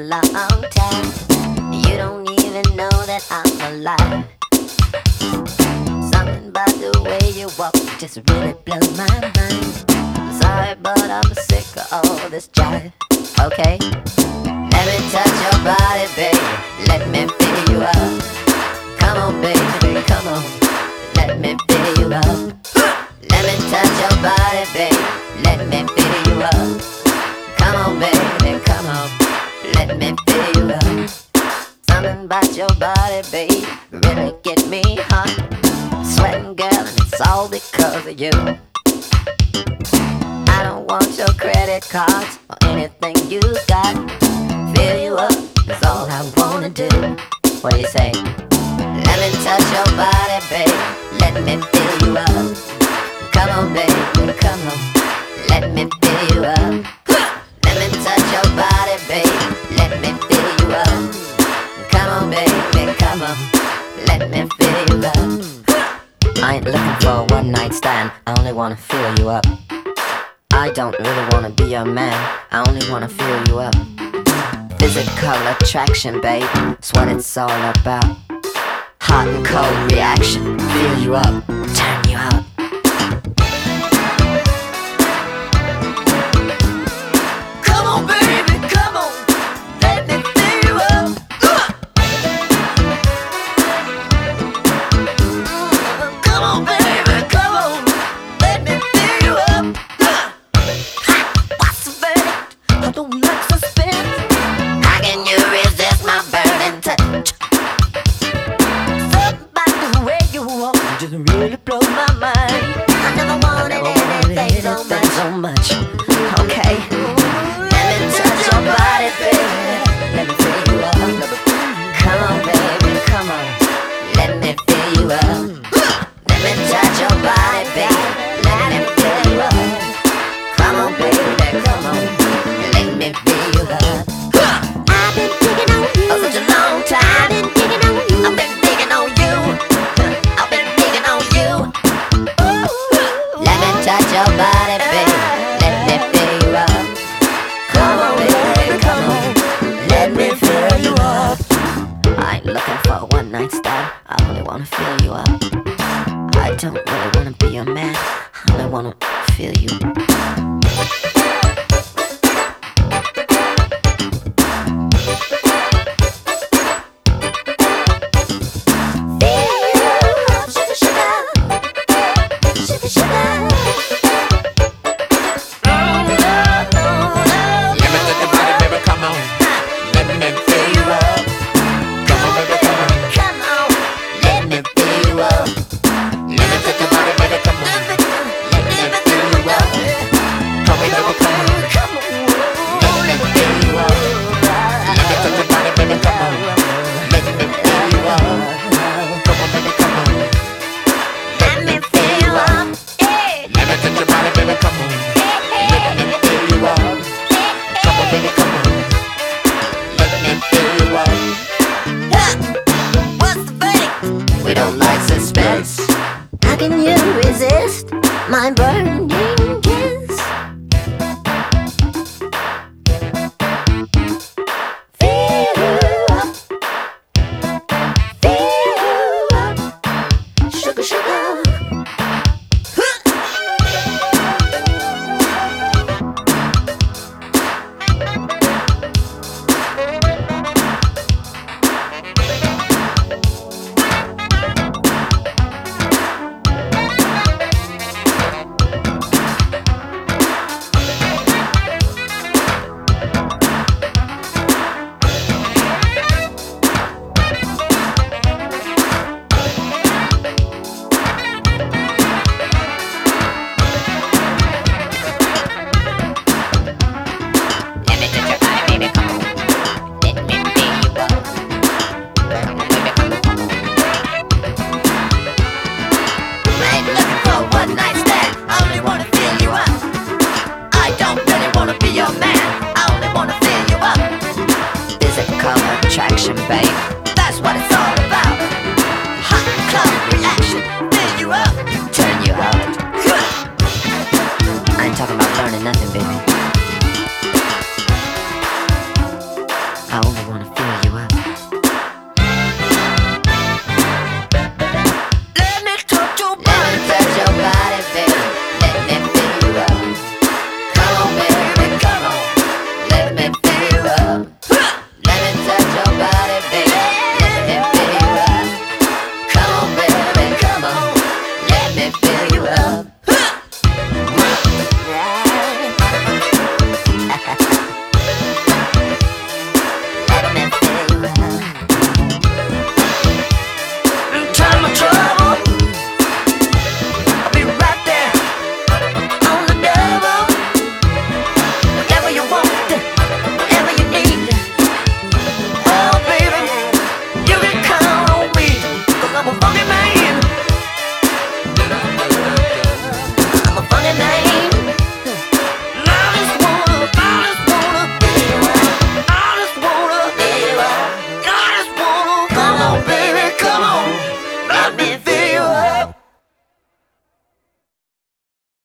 long time. You don't even know that I'm alive. Something about the way you walk just really blows my mind. Sorry, but I'm sick of all this jive. Okay, let me touch your body, baby. Let me fill you up. Come on, baby, come on. Let me fill you up. Let me touch your body, baby. Let me fill you up. Come on, baby, come on. Let me fill you up. Something about your body, baby, really get me hot. Sweating, girl, and it's all because of you. I don't want your credit cards or anything you got. Fill you up is all I wanna do. What do you say? Let me touch your body, baby. Let me fill you up. Come on, baby, come on. Let me fill you up. Let me touch your body, baby. Let me fill you up. Come on, baby, come on. Let me fill you up. I ain't looking for a one-night stand. I only wanna fill you up. I don't really wanna be your man. I only wanna fill you up. Physical attraction, babe, that's what it's all about. Hot and cold reaction, fill you up, turn you up. Come on, baby, come on, let me fill you up. Come on, baby, come on, let me fill you up. What's the verdict? I don't like suspense. How can you resist my burning touch? Something about the way you walk just really blows my mind. I never wanted anything so much. Okay, let me touch your body, baby. Let me fill you up. Come on, baby, come on. Let me fill you up. Let me touch your body, baby. Let me fill you up. Come on, baby, come on. Let me fill you up. I've been digging on you for such a long time. I've been digging on you. I've been digging on you. I've been digging on you. Let me touch your body, baby. Let me fill you up. Come on, baby, come on. Let me fill you up. I ain't looking for a one-night stand. I only wanna fill you up. I don't really wanna be your man. I only wanna fill you. We don't like suspense. How can you resist my burning kiss? Fill you up, fill you up, sugar, sugar. Attraction, babe.